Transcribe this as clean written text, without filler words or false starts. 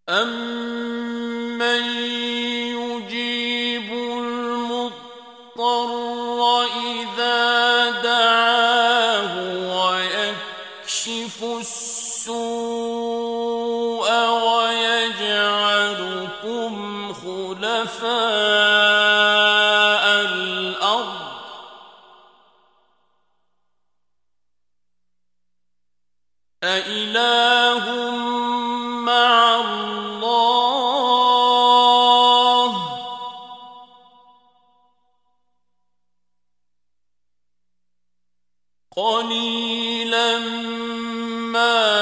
أَمَّن يُجِيبُ الْمُضْطَرَّ إِذَا دَعَاهُ وَيَكْشِفُ السُّوءَ وَيَجْعَلُكُمْ خُلَفَاءَ الْأَرْضِ أَإِلَٰهٌ مَّعَ اللَّهِ ۚ قَلِيلًا مَّا